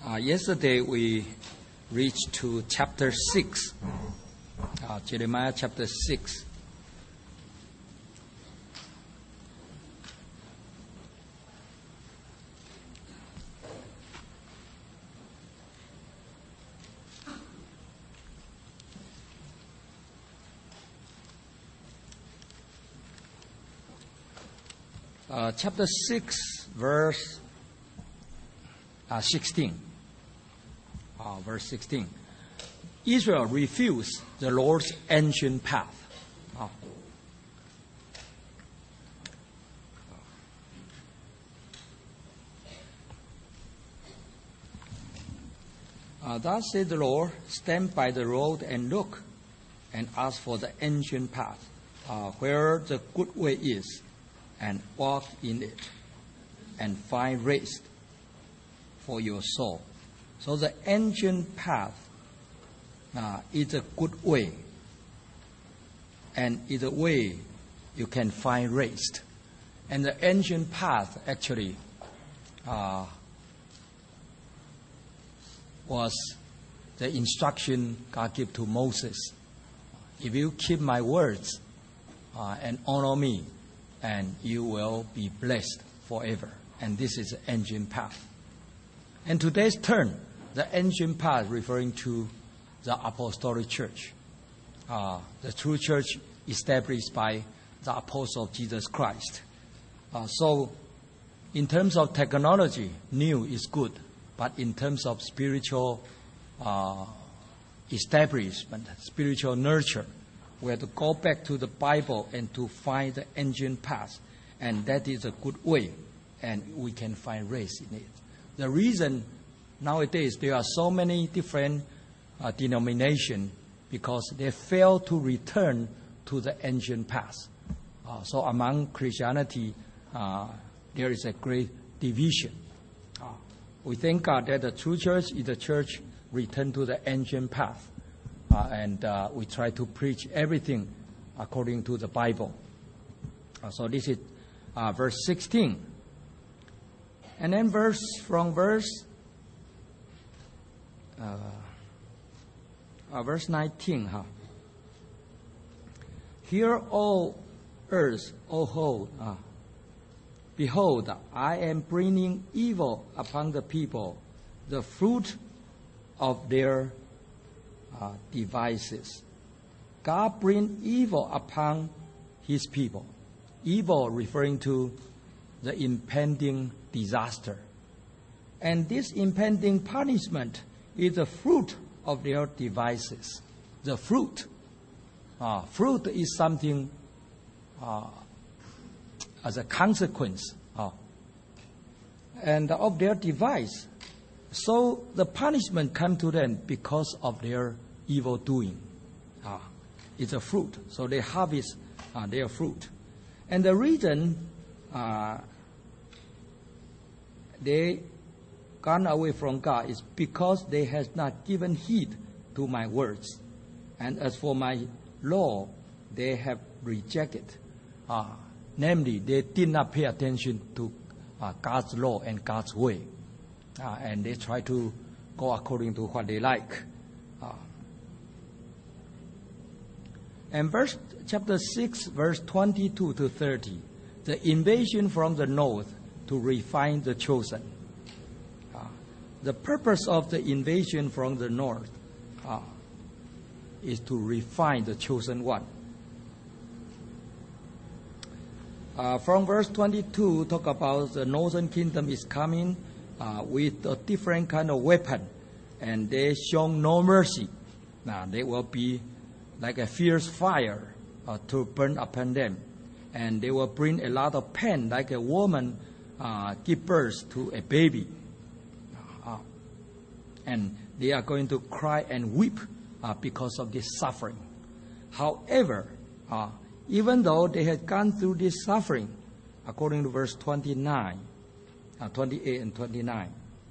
Yesterday we reached to chapter 6, Jeremiah chapter 6. Chapter 6, verse 16. Verse 16. Israel refused the Lord's ancient path. Thus said the Lord, stand by the road and look, and ask for the ancient path, where the good way is, and walk in it, and find rest for your soul. So the ancient path is a good way, and is a way you can find rest. And the ancient path actually was the instruction God gave to Moses. If you keep my words and honor me, and you will be blessed forever. And this is the ancient path. And today's turn, the ancient path referring to the apostolic church, the true church established by the apostle of Jesus Christ. So in terms of technology, new is good. But in terms of spiritual establishment, spiritual nurture, we have to go back to the Bible and to find the ancient path. And that is a good way. And we can find rest in it. The reason nowadays there are so many different denominations because they fail to return to the ancient path. So among Christianity, there is a great division. We thank God that the true church is the church return to the ancient path. And we try to preach everything according to the Bible. So this is verse 16. And then verse 19. Hear, O earth, O whole. Behold, I am bringing evil upon the people, the fruit of their devices. God bring evil upon his people. Evil referring to the impending disaster. And this impending punishment is the fruit of their devices. The fruit. Fruit is something as a consequence and of their device. So the punishment comes to them because of their evil doing. It's a fruit. So they harvest their fruit. And the reason they gone away from God is because they have not given heed to my words. And as for my law, they have rejected. Namely, they did not pay attention to God's law and God's way. And they try to go according to what they like. And chapter 6, verse 22 to 30, the invasion from the north to refine the chosen. The purpose of the invasion from the north is to refine the chosen one. From verse 22, talk about the northern kingdom is coming with a different kind of weapon, and they show no mercy. Now they will be like a fierce fire to burn upon them, and they will bring a lot of pain, like a woman give birth to a baby, and they are going to cry and weep because of this suffering. However, even though they had gone through this suffering, according to verse 28 and 29.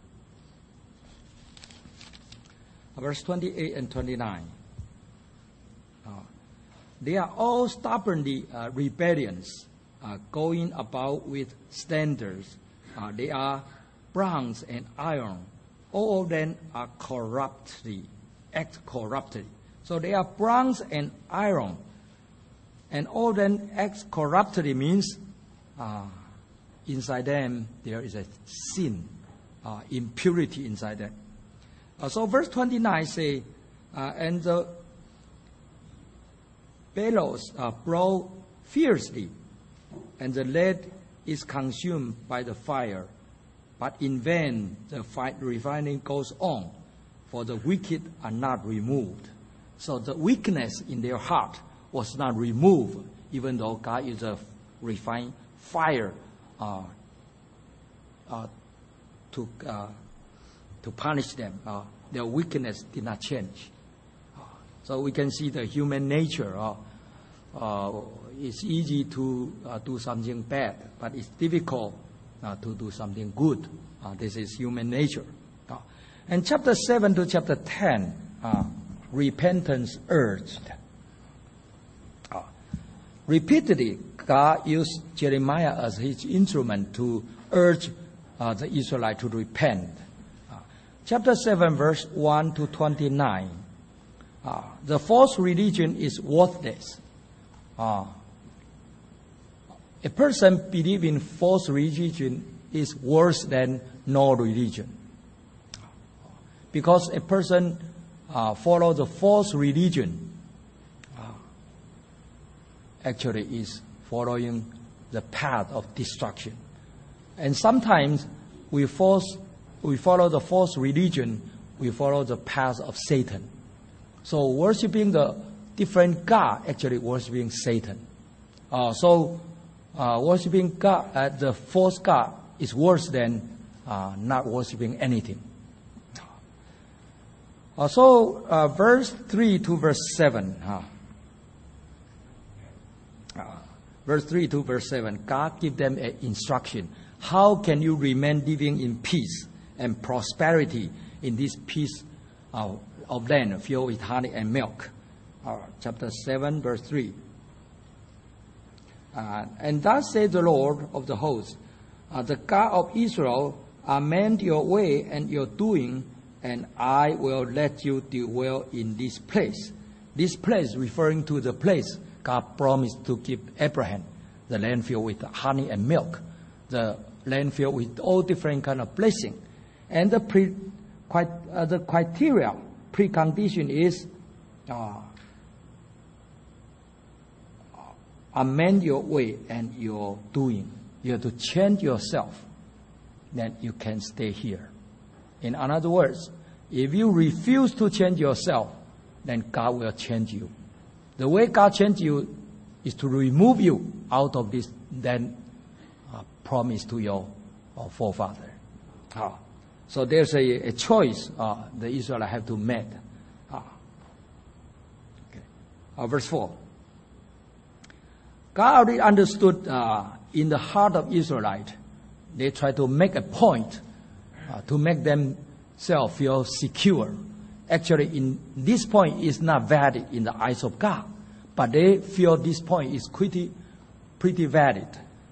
Verse 28 and 29. They are all stubbornly rebellions, going about with standards. They are bronze and iron, all of them are act corruptly. So they are bronze and iron. And all of them act corruptly means inside them there is a sin, impurity inside them. So verse 29 say, and the bellows blow fiercely, and the lead is consumed by the fire. But in vain the refining goes on, for the wicked are not removed. So the weakness in their heart was not removed, even though God is a refined fire to punish them. Their weakness did not change. So we can see the human nature. It's easy to do something bad, but it's difficult to do something good. This is human nature. And chapter 7 to chapter 10, repentance urged. Repeatedly, God used Jeremiah as his instrument to urge the Israelites to repent. Chapter 7, verse 1 to 29. The false religion is worthless. A person believing in false religion is worse than no religion. Because a person follows the false religion actually is following the path of destruction. And sometimes we follow the false religion, we follow the path of Satan. So worshiping the different God, actually worshiping Satan. Worshiping God, the false God is worse than not worshiping anything. Verse 3 to verse 7. Verse 3 to verse 7, God gives them an instruction. How can you remain living in peace and prosperity in this peace of land filled with honey and milk? Chapter 7, verse 3. And thus says the Lord of the hosts, the God of Israel, amend your way and your doing, and I will let you dwell in this place. This place referring to the place God promised to give Abraham, the land filled with honey and milk, the land filled with all different kind of blessing. And the criteria, precondition is amend your way and your doing. You have to change yourself, then you can stay here. In other words, if you refuse to change yourself, then God will change you. The way God changes you is to remove you out of this then promise to your forefather. So there's a choice the Israelites have to make. Verse 4. God already understood in the heart of Israelite, they try to make a point to make themselves feel secure. Actually, in this point is not valid in the eyes of God, but they feel this point is pretty valid.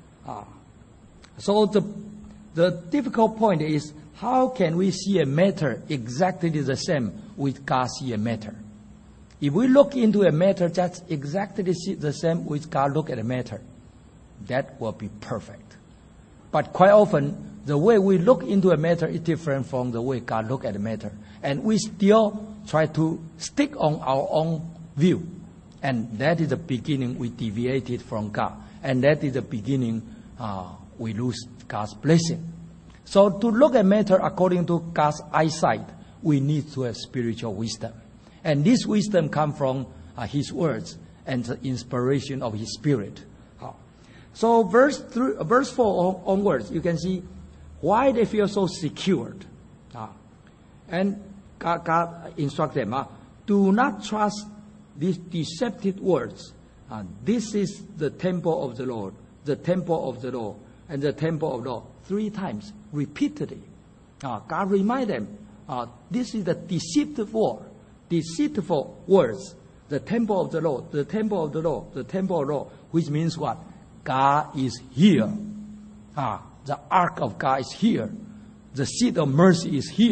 So the difficult point is, how can we see a matter exactly the same with God see a matter? If we look into a matter just exactly the same with God look at a matter, that will be perfect. But quite often, the way we look into a matter is different from the way God look at a matter. And we still try to stick on our own view. And that is the beginning we deviated from God. And that is the beginning we lose God's blessing. So to look at matter according to God's eyesight, we need to have spiritual wisdom. And this wisdom comes from His words and the inspiration of His Spirit. So verse 4 onwards, you can see why they feel so secured. And God instructs them, do not trust these deceptive words. This is the temple of the Lord, the temple of the Lord, and the temple of the Lord. 3 times, repeatedly. God reminds them, this is the deceitful words. The temple of the Lord, the temple of the Lord, the temple of the Lord, which means what? God is here. The ark of God is here. The seat of mercy is here.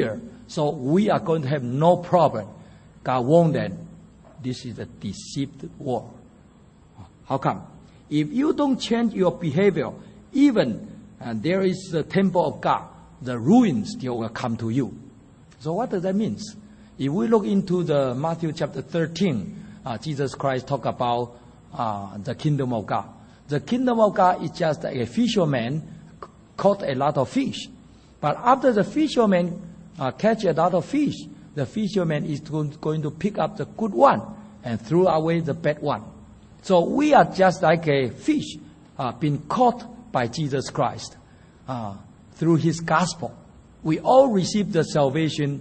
So we are going to have no problem. God warned them, this is a deceived world. How come? If you don't change your behavior, even there is the temple of God, the ruin still will come to you. So what does that mean? If we look into the Matthew chapter 13, Jesus Christ talked about the kingdom of God. The kingdom of God is just a fisherman caught a lot of fish. But after the fisherman catch a lot of fish, the fisherman is going to pick up the good one and throw away the bad one. So we are just like a fish being caught by Jesus Christ through his gospel. We all receive the salvation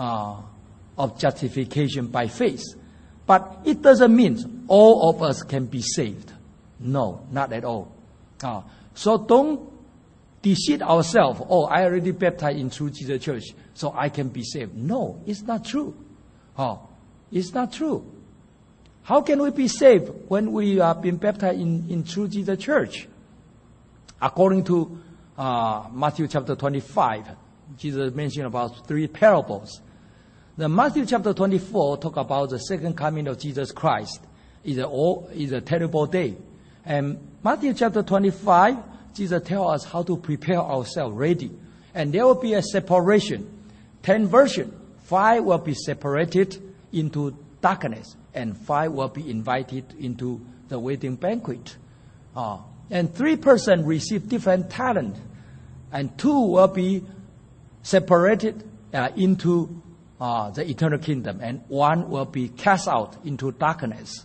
of justification by faith. But it doesn't mean all of us can be saved. No, not at all. So don't deceive ourselves. Oh, I already baptized in True Jesus Church, so I can be saved. No, it's not true. It's not true. How can we be saved when we have been baptized in True Jesus Church? According to Matthew chapter 25, Jesus mentioned about 3 parables. The Matthew chapter 24 talk about the second coming of Jesus Christ. Is a terrible day. And Matthew chapter 25, Jesus tells us how to prepare ourselves ready. And there will be a separation. 10 versions. 5 will be separated into darkness, and 5 will be invited into the wedding banquet. And 3 persons receive different talent, and 2 will be separated into the eternal kingdom, and 1 will be cast out into darkness.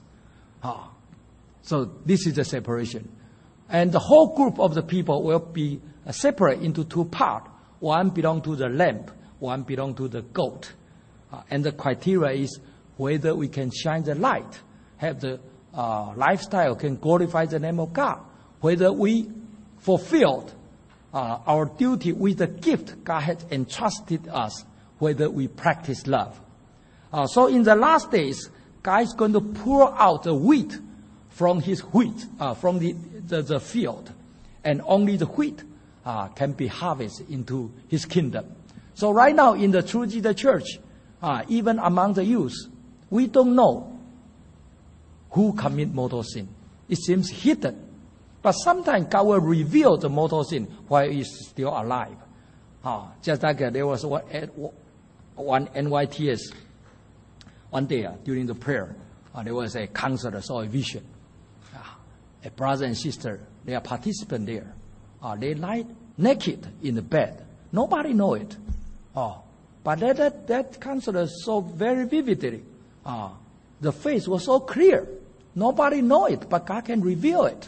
So this is the separation. And the whole group of the people will be separate into 2 parts. 1 belongs to the lamb, 1 belongs to the goat. And the criteria is whether we can shine the light, have the lifestyle, can glorify the name of God, whether we fulfilled our duty with the gift God has entrusted us, whether we practice love. So in the last days, God is going to pour out the wheat from his wheat, from the field. And only the wheat can be harvested into his kingdom. So right now in the True Jesus Church, even among the youth, we don't know who commit mortal sin. It seems hidden. But sometimes God will reveal the mortal sin while he's still alive. Just like there was one NYTS, one day during the prayer, there was a counselor saw a vision. A brother and sister, they are participants there. They lie naked in the bed. Nobody know it. But that counselor saw very vividly. The face was so clear. Nobody know it, but God can reveal it.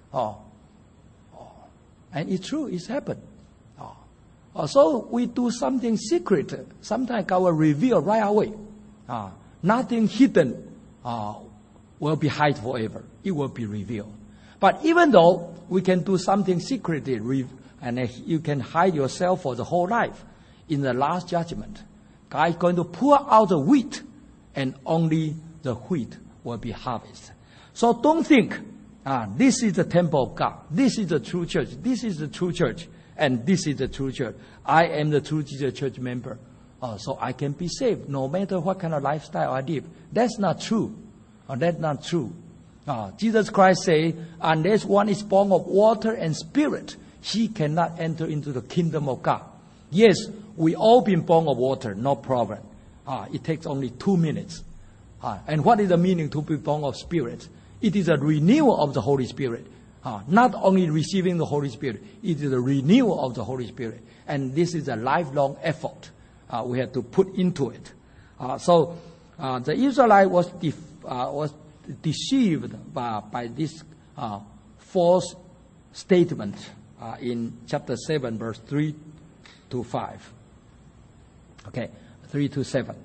And it's true, it's happened. So we do something secret. Sometimes God will reveal right away. Nothing hidden will be hid forever. It will be revealed. But even though we can do something secretly, and you can hide yourself for the whole life, in the last judgment, God is going to pour out the wheat, and only the wheat will be harvested. So don't think, this is the temple of God. This is the true church. This is the true church. And this is the true church. I am the True Jesus Church member. So I can be saved no matter what kind of lifestyle I live. That's not true. That's not true. Jesus Christ said, unless one is born of water and spirit, he cannot enter into the kingdom of God. Yes, we all been born of water, no problem. It takes only 2 minutes. And what is the meaning to be born of spirit? It is a renewal of the Holy Spirit. Not only receiving the Holy Spirit, it is a renewal of the Holy Spirit. And this is a lifelong effort we have to put into it. So the Israelite was deceived by this false statement in chapter 7, verse 3 to 5. Okay, 3 to 7.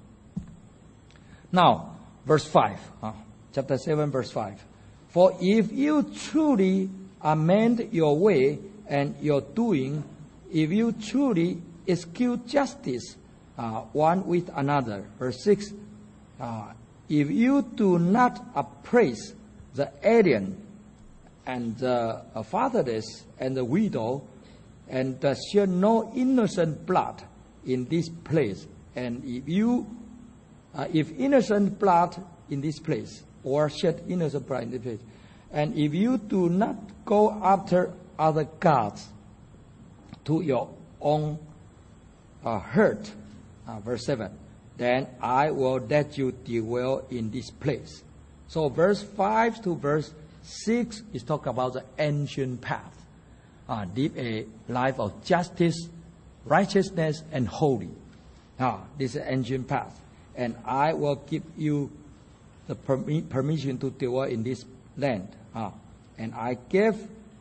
Now, verse 5. Chapter 7, verse 5. For if you truly amend your way and your doing, if you truly execute justice one with another. Verse 6. If you do not appraise the alien and the fatherless and the widow, and shed no innocent blood, in this place, and if innocent blood in this place, or shed innocent blood in this place, and if you do not go after other gods to your own hurt, verse 7, then I will let you dwell in this place. So verse 5 to verse 6 is talk about the ancient path. Live a life of justice, righteousness, and holy. This is the ancient path. And I will give you the permission to dwell in this land. And I gave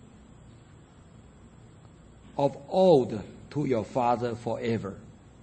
of old to your father forever.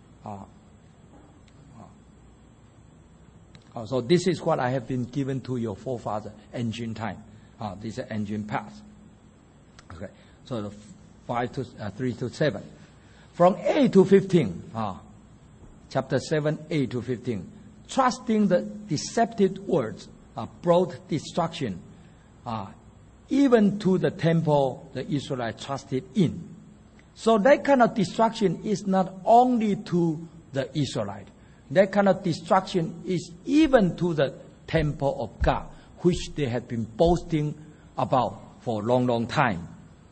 So this is what I have been given to your forefather, ancient time. This is ancient path. Okay. So the 3 to 7. From 8 to 15, chapter 7, 8 to 15. Trusting the deceptive words brought destruction, even to the temple the Israelites trusted in. So that kind of destruction is not only to the Israelites. That kind of destruction is even to the temple of God, which they had been boasting about for a long, long time.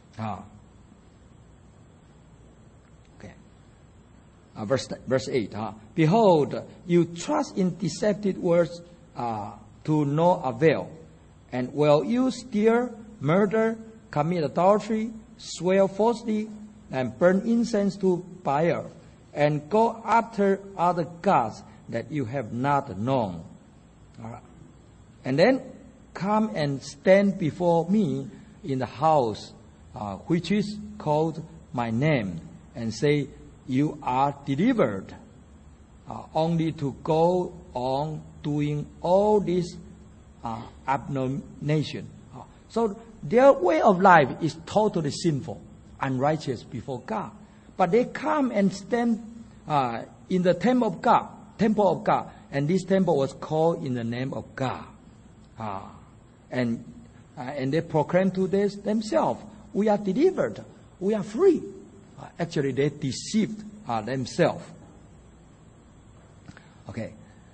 Okay. Verse 8. Behold, you trust in deceptive words to no avail. And will you steal, murder, commit adultery, swear falsely, and burn incense to Baal, and go after other gods that you have not known? And then come and stand before me in the house which is called my name, and say, you are delivered, only to go on doing all this abomination. So their way of life is totally sinful, unrighteous before God. But they come and stand in the temple of God, and this temple was called in the name of God. And they proclaim to themselves, we are delivered, we are free. Actually, they deceived themselves. Okay.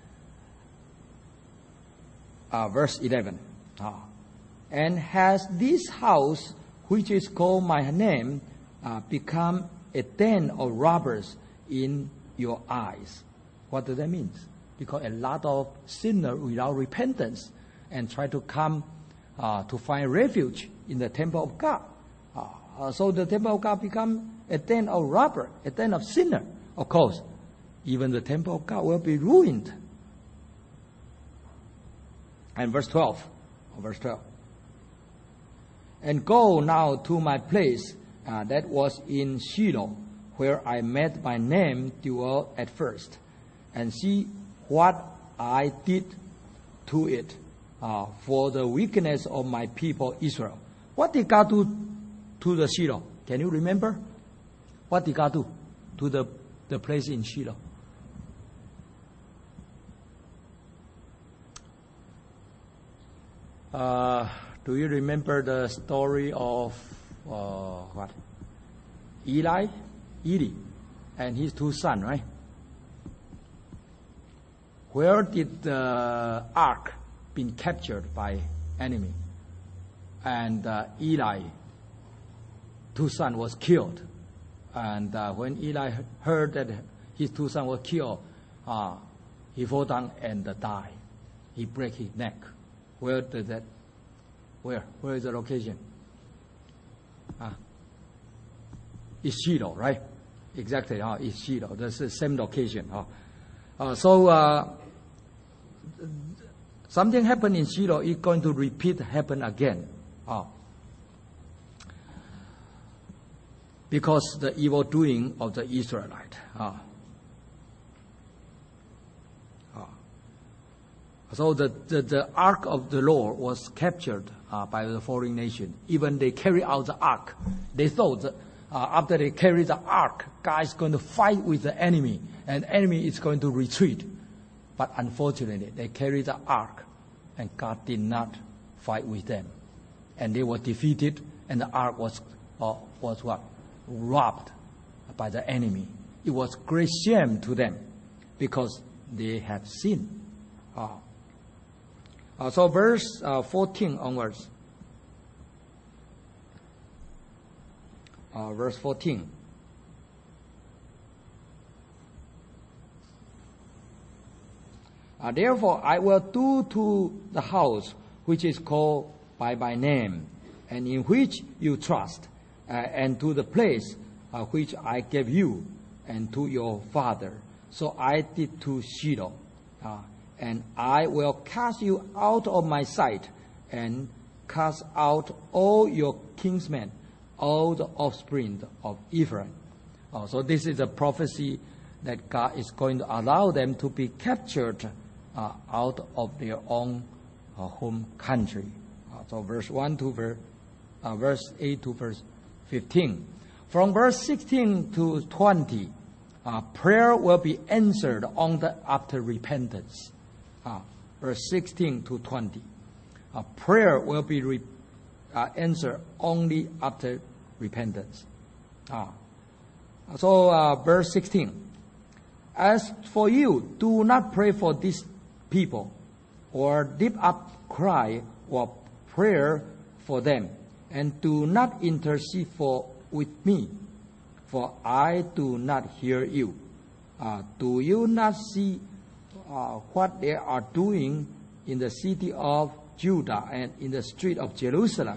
Verse 11. And has this house, which is called my name, become a den of robbers in your eyes? What does that mean? Because a lot of sinners without repentance and try to come to find refuge in the temple of God. So the temple of God become a den of robbers, a den of sinners. Of course, even the temple of God will be ruined. And verse 12. And go now to my place that was in Shiloh, where I made my name dwell at first, and see what I did to it for the wickedness of my people Israel. What did God do to the Shiloh? Can you remember? What did God do to the place in Shiloh? Do you remember the story of Eli, and his two sons, right? Where did the ark been captured by enemy? And Eli, two sons, was killed. And when Eli heard that his two sons were killed, he fell down and died. He broke his neck. Where is the location? It's Shiloh, right? Exactly. It's Shiloh. That's the same location. So something happened in Shiloh is going to happen again. Because the evil doing of the Israelite. So the ark of the Lord was captured by the foreign nation. Even they carry out the ark. They thought that after they carry the ark, God is going to fight with the enemy, and the enemy is going to retreat. But unfortunately, they carried the ark, and God did not fight with them. And they were defeated, and the ark was what? Robbed by the enemy. it was great shame to them because they have sinned. So verse 14 onwards. Verse 14. Therefore I will do to the house which is called by my name, and in which you trust, and to the place which I gave you, and to your father. So I did to Shiloh, and I will cast you out of my sight, and cast out all your kinsmen, all the offspring of Ephraim. So this is a prophecy that God is going to allow them to be captured out of their own home country. So verse 1 to verse 8 to verse 15. From verse 16 to 20, prayer will be answered after repentance. Verse 16 to 20. Prayer will be answered only after repentance. So verse 16. As for you, do not pray for these people, or lift up cry or prayer for them, and do not intercede with me, for I do not hear you. Do you not see what they are doing in the city of Judah and in the street of Jerusalem?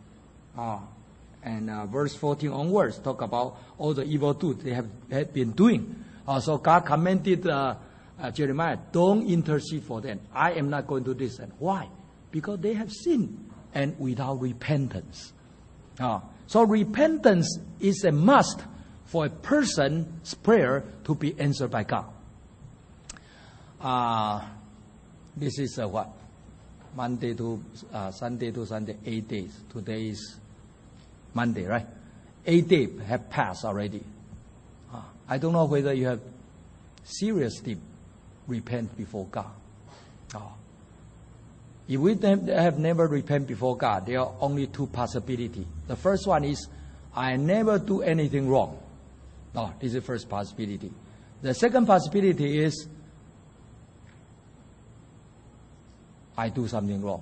And verse 14 onwards talk about all the evil deeds they have been doing. So God commanded Jeremiah, don't intercede for them. I am not going to do this. And why? Because they have sinned and without repentance. So repentance is a must for a person's prayer to be answered by God. This is what? Monday to Sunday to Sunday, 8 days. Today is Monday, right? 8 days have passed already. I don't know whether you have seriously repent before God. If we have never repent before God, there are only two possibilities. The first one is, I never do anything wrong. This is the first possibility. The second possibility is, I do something wrong.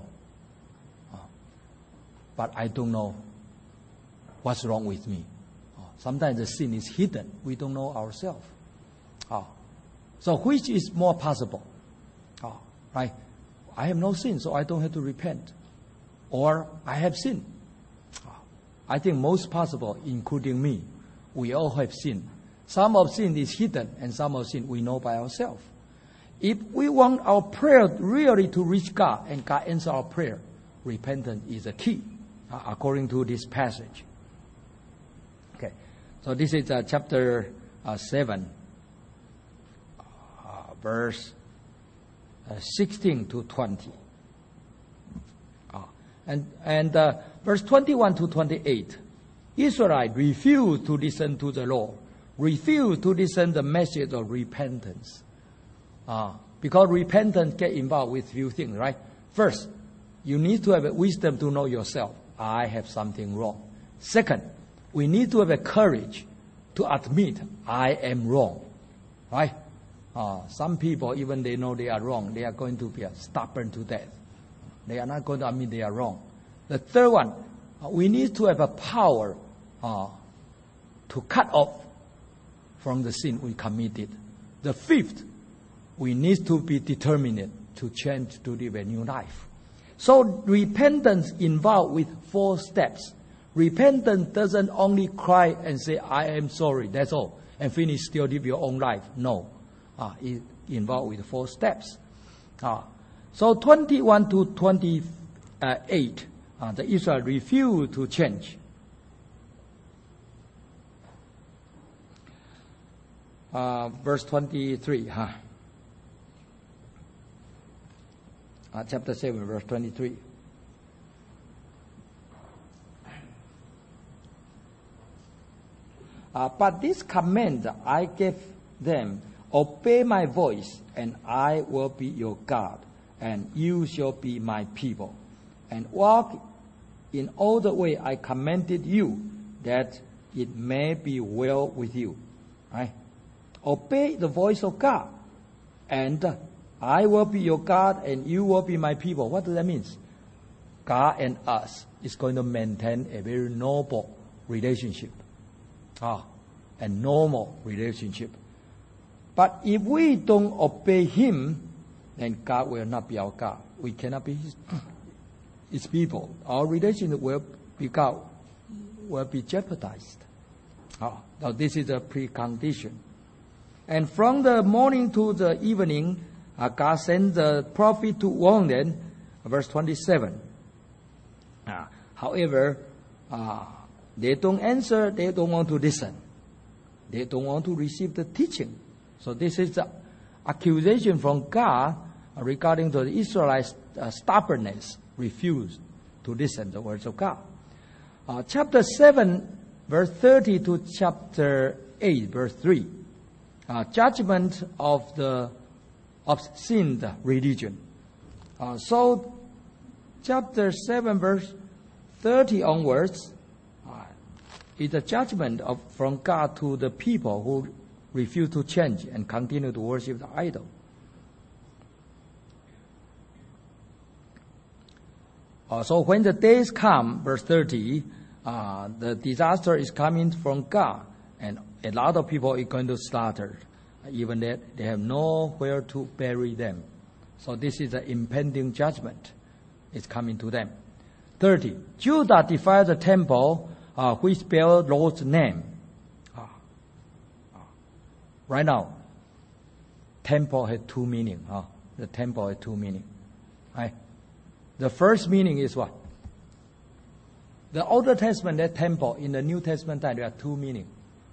But I don't know what's wrong with me. Sometimes the sin is hidden. We don't know ourselves. So which is more possible? Right? I have no sin, so I don't have to repent. Or I have sin. I think most possible, including me. We all have sin. Some of sin is hidden, and some of sin we know by ourselves. If we want our prayer really to reach God, and God answer our prayer, repentance is the key, according to this passage. Okay, so this is chapter 7, verse 16 to 20. And verse 21 to 28. Israel refused to listen to the law, refused to listen to the message of repentance. Because repentance get involved with few things, right? First, you need to have a wisdom to know yourself. I have something wrong. Second, we need to have a courage to admit I am wrong, right? Some people, even they know they are wrong, they are going to be stubborn to death. They are not going to admit they are wrong. The third one, we need to have a power to cut off from the sin we committed. The fifth, we need to be determined to change to live a new life. So repentance involved with 4 steps. Repentance doesn't only cry and say, I am sorry, that's all, and finish, still live your own life. No. It involved with 4 steps. So 21 to 28, the Israel refused to change. Verse 23. Chapter 7, verse 23. But this command I gave them, obey my voice, and I will be your God, and you shall be my people, and walk in all the way I commanded you, that it may be well with you. Right? obey the voice of God. And I will be your God and you will be my people. What does that mean? God and us is going to maintain a very noble relationship. A normal relationship. But if we don't obey Him, then God will not be our God. We cannot be His people. Our relationship will be jeopardized. Now this is a precondition. And from the morning to the evening, God sent the prophet to warn them. Verse 27. However, they don't answer. They don't want to listen. They don't want to receive the teaching. So this is the accusation from God regarding to the Israelites' stubbornness, refused to listen to the words of God. Chapter 7, verse 30 to chapter 8, verse 3. Judgment of sinned religion. So chapter 7, verse 30 onwards, is a judgment from God to the people who refuse to change and continue to worship the idol. So when the days come, verse 30, the disaster is coming from God, and a lot of people are going to slaughter, even that they have nowhere to bury them. So this is the impending judgment. It's coming to them. 30. Judah defiled the temple which bear Lord's name. Right now, temple has two meanings. The temple has two meanings. Right? The first meaning is what? The Old Testament, that temple, in the New Testament time, there are two meanings.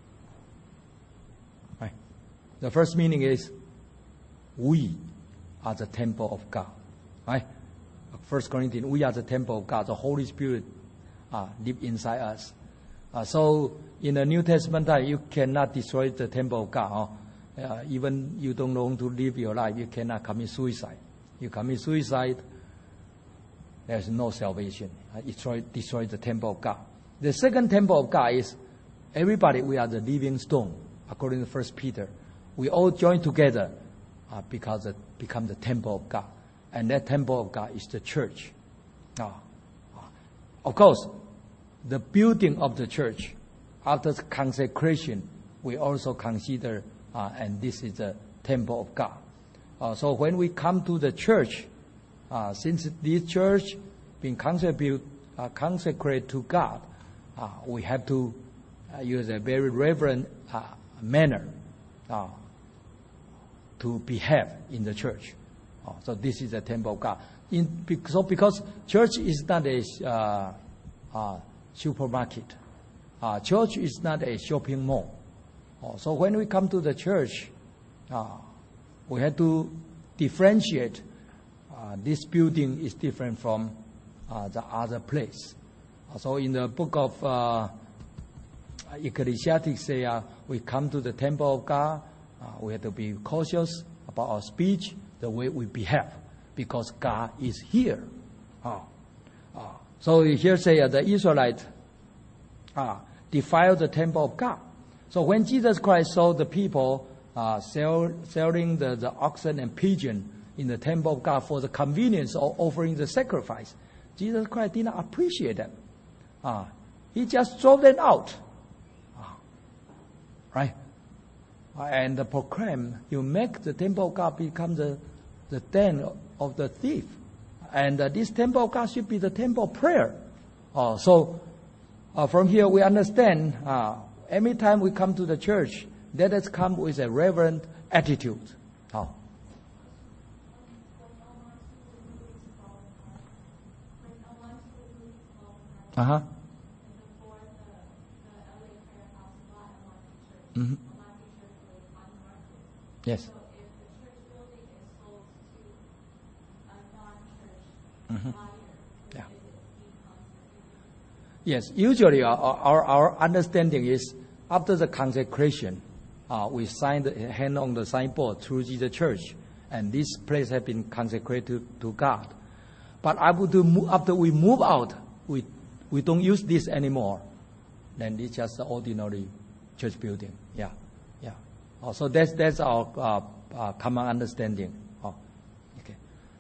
Right? The first meaning is we are the temple of God. Right? 1 Corinthians, we are the temple of God. The Holy Spirit live inside us. So in the New Testament time, you cannot destroy the temple of God. Even you don't know to live your life, you cannot commit suicide. You commit suicide, there's no salvation. Destroy the temple of God. The second temple of God is everybody, we are the living stone, according to 1 Peter. We all join together because it become the temple of God. And that temple of God is the church. Of course, the building of the church, after consecration, we also consider, and this is the temple of God. So when we come to the church, since this church being consecrated to God, we have to use a very reverent manner to behave in the church. So this is the temple of God. Because church is not a supermarket. Church is not a shopping mall. So when we come to the church, we have to differentiate. This building is different from the other place. So in the book of Ecclesiastes say, we come to the temple of God, we have to be cautious about our speech, the way we behave, because God is here. So here say the Israelites defiled the temple of God. So when Jesus Christ saw the people selling the oxen and pigeon in the temple of God for the convenience of offering the sacrifice, Jesus Christ did not appreciate them. He just drove them out. Right? And proclaim, you make the temple of God become the den of the thief. And this temple of God should be the temple of prayer. So from here we understand, every time we come to the church, let us come with a reverent attitude. Mm-hmm. Yes. So if the church building is sold to a non-church buyer, Yeah. is it consecrated? Yes. Usually our understanding is after the consecration, we sign the hand on the signboard through Jesus Church, and this place has been consecrated to God. But after we move out, we don't use this anymore. Then it's just the ordinary church building. Yeah. So that's our common understanding. Okay.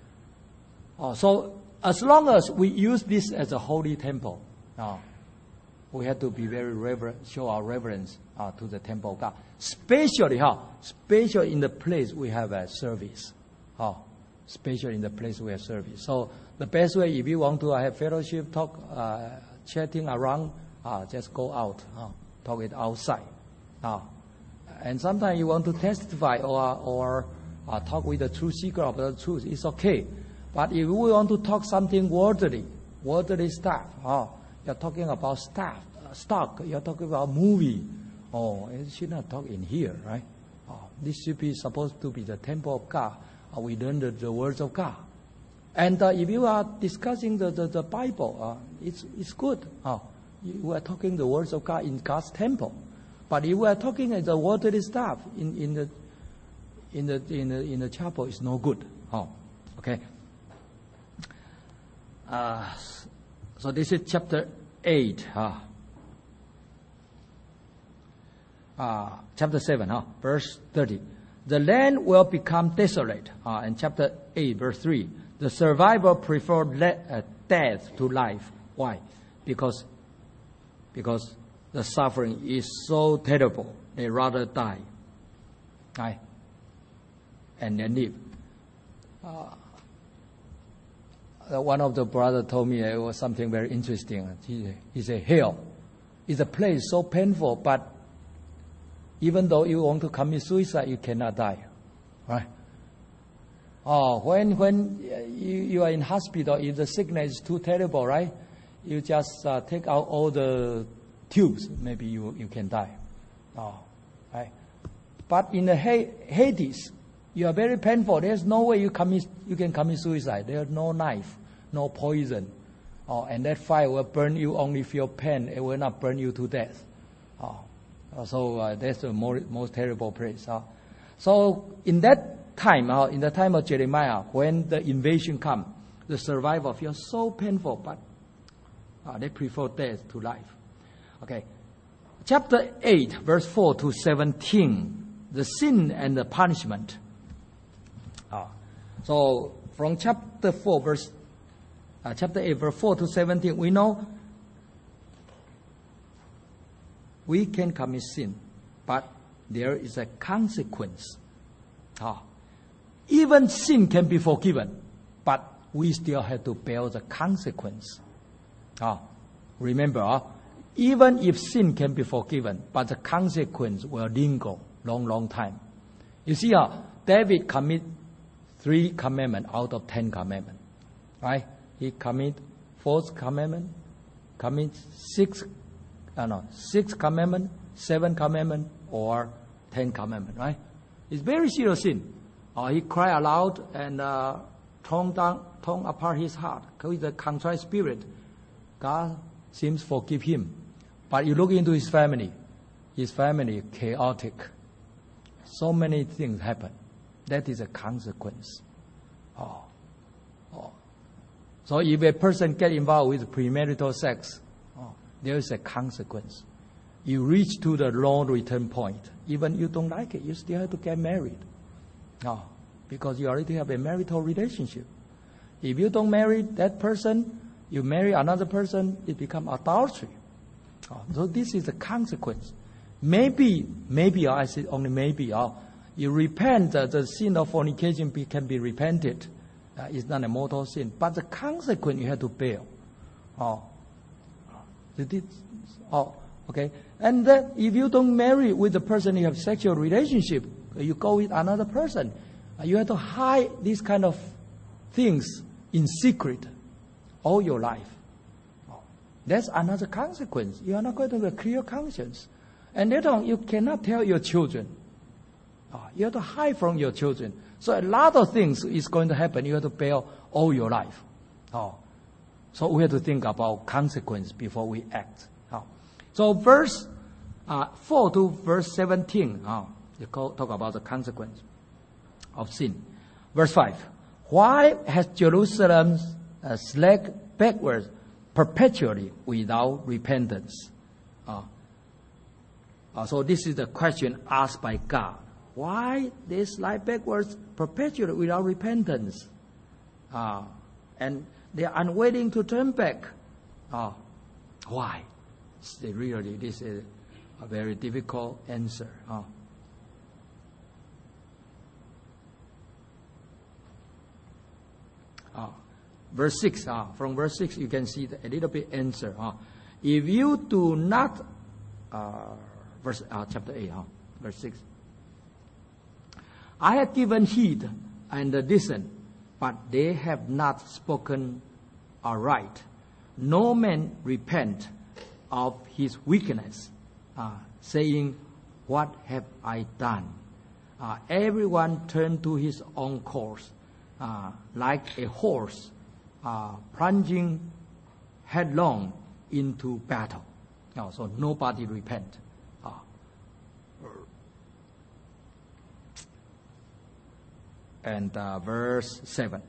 So as long as we use this as a holy temple, we have to be very reverent, show our reverence to the temple of God. Especially in the place we have a service. Especially in the place we have service. So the best way, if you want to have fellowship, talk, chatting around, just go out, talk it outside. And sometimes you want to testify or talk with the true seeker of the truth, it's okay. But if we want to talk something worldly stuff, you're talking about stock, you're talking about movie, it should not talk in here, right? This should be supposed to be the temple of God. We learn the words of God. And if you are discussing the Bible, it's good. You are talking the words of God in God's temple. But if we are talking the worldly stuff in the chapel, it's no good. Okay. So this is chapter 8. Chapter 7, verse 30. The land will become desolate. And chapter 8, verse 3. The survivor preferred death to life. Why? Because the suffering is so terrible. They rather die. Right? And then live. One of the brothers told me it was something very interesting. He said, hell is a place so painful, but even though you want to commit suicide, you cannot die. Right? When you are in hospital, if the sickness is too terrible, right? You just take out all the tubes, maybe you can die. Right? But in the Hades, you are very painful. There's no way you can commit suicide. There's no knife, no poison. And that fire will burn you, only feel pain. It will not burn you to death. So that's the most terrible place. So in that time, in the time of Jeremiah, when the invasion comes, the survivor feels so painful, but they prefer death to life. Okay, chapter 8, verse 4 to 17, the sin and the punishment. So from chapter 8, verse 4 to 17, we know we can commit sin, but there is a consequence. Even sin can be forgiven, but we still have to bear the consequence. Remember, even if sin can be forgiven, but the consequence will linger long time. You see, David commit 3 commandments out of 10 commandments. Right? He commit 4th commandment, commit 6 commandments, 7 commandments, or 10 commandments. Right? It's very serious sin. He cried aloud and torn apart his heart with a contrite spirit. God seems to forgive him. But you look into his family chaotic. So many things happen. That is a consequence. So if a person gets involved with premarital sex, there is a consequence. You reach to the long return point. Even you don't like it, you still have to get married. Because you already have a marital relationship. If you don't marry that person, you marry another person, it becomes adultery. So this is the consequence. Maybe, I say only maybe, you repent, the sin of fornication can be repented. It's not a mortal sin. But the consequence you have to bear. Okay. And then if you don't marry with the person you have sexual relationship, you go with another person, you have to hide these kind of things in secret all your life. That's another consequence. You are not going to have a clear conscience. And later on, you cannot tell your children. You have to hide from your children. So a lot of things is going to happen. You have to bear all your life. So we have to think about consequence before we act. So verse 4 to verse 17, you talk about the consequence of sin. Verse 5. Why has Jerusalem slacked backwards perpetually without repentance? So this is the question asked by God. why they slide backwards perpetually without repentance? And they are unwilling to turn back. Why? Really, this is a very difficult answer. Verse 6, from verse 6 you can see a little bit answer. If you do not, chapter 8, verse 6. I have given heed and listened, but they have not spoken aright. No man repent of his wickedness, saying, what have I done? Everyone turned to his own course, like a horse plunging headlong into battle. So nobody repent. And verse 7.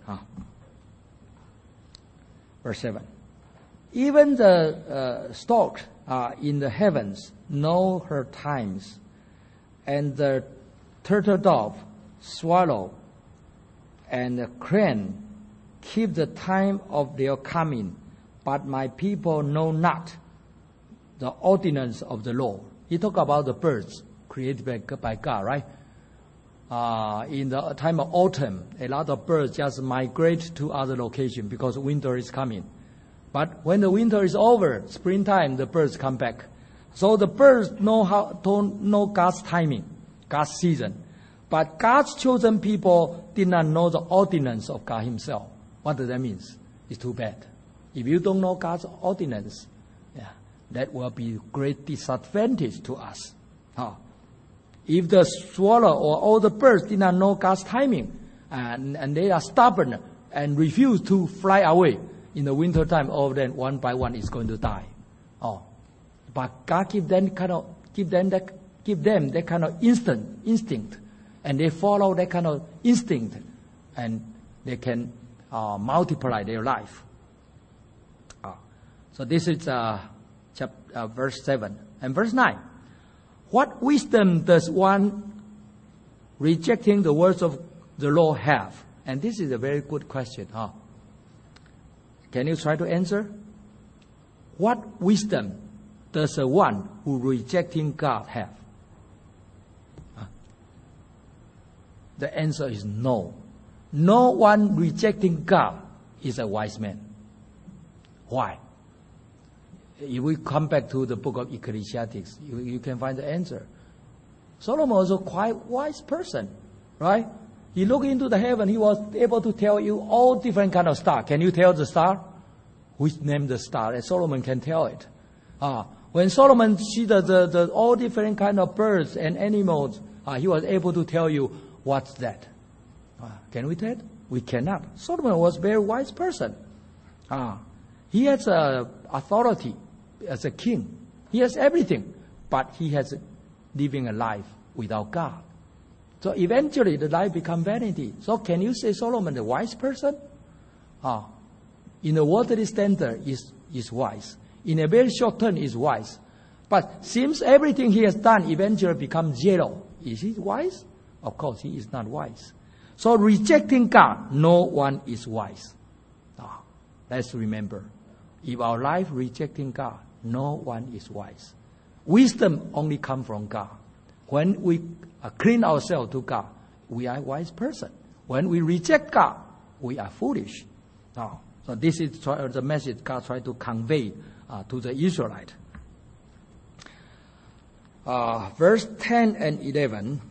Verse 7. Even the stork in the heavens know her times, and the turtle dove, swallow, and the crane keep the time of their coming, but my people know not the ordinance of the Lord. He talk about the birds created by God, right? In the time of autumn, a lot of birds just migrate to other locations because winter is coming. But when the winter is over, springtime, the birds come back. So the birds don't know God's timing, God's season. But God's chosen people did not know the ordinance of God himself. What does that mean? It's too bad. If you don't know God's ordinance, that will be great disadvantage to us. If the swallow or all the birds did not know God's timing, and they are stubborn and refuse to fly away in the winter time, all of them one by one is going to die. But God give them that kind of instinct, and they follow that kind of instinct, and they can multiply their life. So this is verse 7 and verse 9. What wisdom does one rejecting the words of the Lord have? And this is a very good question. Can you try to answer? What wisdom does the one who rejecting God have? The answer is no. No one rejecting God is a wise man. Why? If we come back to the book of Ecclesiastes, you can find the answer. Solomon was a quite wise person, right? He looked into the heaven. He was able to tell you all different kind of stars. Can you tell the star? Which name the star? And Solomon can tell it. When Solomon see the all different kind of birds and animals, he was able to tell you what's that. Can we tell? We cannot. Solomon was a very wise person. He has authority as a king. He has everything, but he has living a life without God. So eventually the life become vanity. So can you say Solomon the wise person? In a worldly standard is wise. In a very short term is wise. But seems everything he has done eventually become zero. Is he wise? Of course he is not wise. So rejecting God, no one is wise. Let's remember. If our life rejecting God, no one is wise. Wisdom only comes from God. When we clean ourselves to God, we are a wise person. When we reject God, we are foolish. So this is the message God tried to convey to the Israelite. Verse 10 and 11.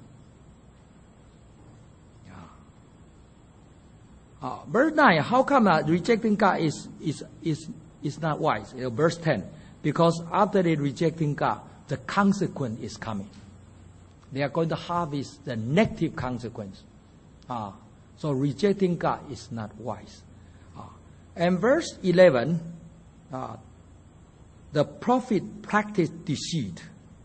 Verse 9, how come rejecting God is not wise? Verse 10, because after they rejecting God, the consequence is coming. They are going to harvest the negative consequence. So rejecting God is not wise. And verse 11, the prophet practiced deceit.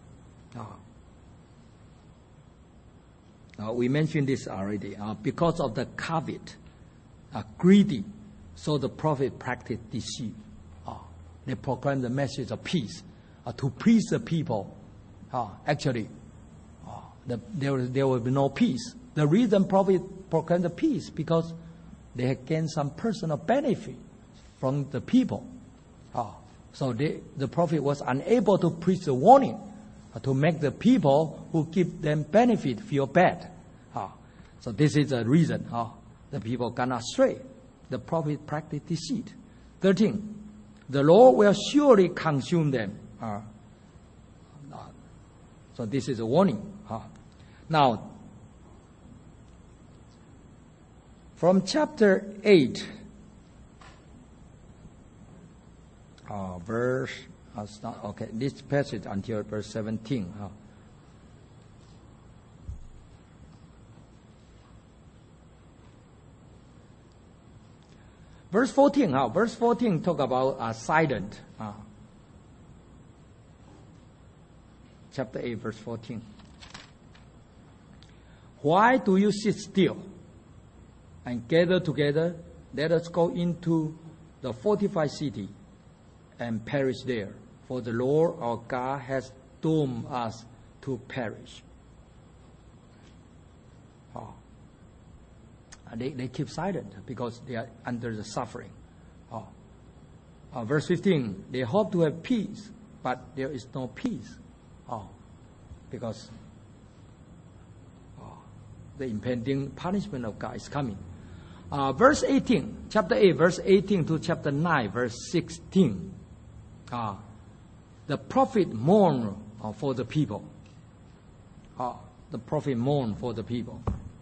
We mentioned this already. Because of the covet, greedy, so the prophet practiced deceit. They proclaimed the message of peace to please the people. Actually, there will be no peace. The reason prophet proclaimed the peace because they had gained some personal benefit from the people. So the prophet was unable to preach the warning to make the people who give them benefit feel bad. So this is the reason the people gone astray. The prophet practiced deceit. 13. The Lord will surely consume them. So this is a warning. Now, from chapter 8, this passage until verse 17. Verse 14. Verse 14 talk about silent. Chapter 8, verse 14. Why do you sit still and gather together? Let us go into the fortified city and perish there. For the Lord our God has doomed us to perish. They keep silent because they are under the suffering. Verse 15. They hope to have peace, but there is no peace. Because the impending punishment of God is coming. Verse 18, chapter 8, verse 18 to chapter 9, verse 16. The prophet mourned for the people. The prophet mourned for the people.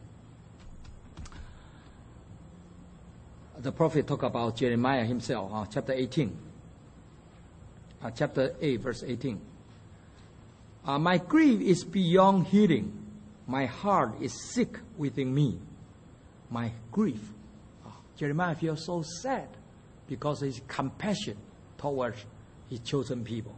The prophet talked about Jeremiah himself, chapter 18. Chapter 8, verse 18. My grief is beyond healing. My heart is sick within me. My grief. Jeremiah feels so sad because of his compassion towards his chosen people.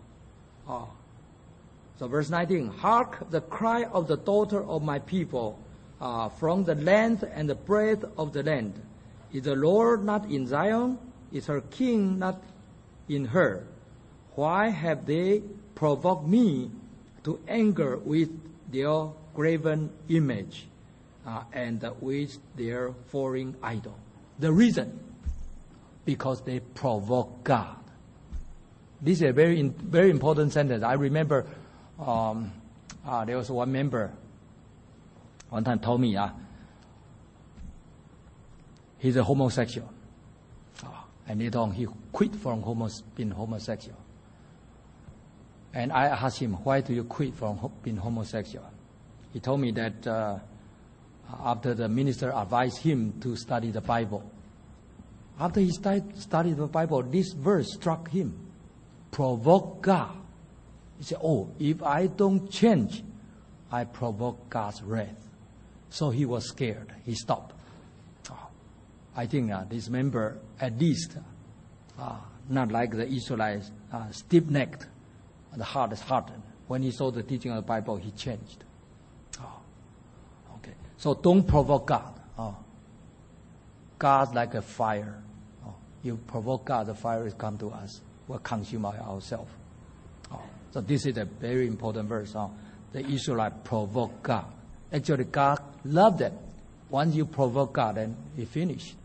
So verse 19. Hark the cry of the daughter of my people from the length and the breadth of the land. Is the Lord not in Zion? Is her king not in her? Why have they provoked me to anger with their graven image and with their foreign idol? The reason, because they provoke God. This is a very important sentence. I remember there was one member one time told me he's a homosexual. And later on he quit from being homosexual. And I asked him, why do you quit from being homosexual? He told me that after the minister advised him to study the Bible. After he studied the Bible, this verse struck him. Provoke God. He said, if I don't change, I provoke God's wrath. So he was scared. He stopped. I think this member, at least, not like the Israelites, stiff-necked. The heart is hardened. When he saw the teaching of the Bible, he changed. Okay. So don't provoke God. God's like a fire. You provoke God, the fire will come to us. We'll consume ourselves. So this is a very important verse. The Israelites provoke God. Actually, God loved them. Once you provoke God, then He finished.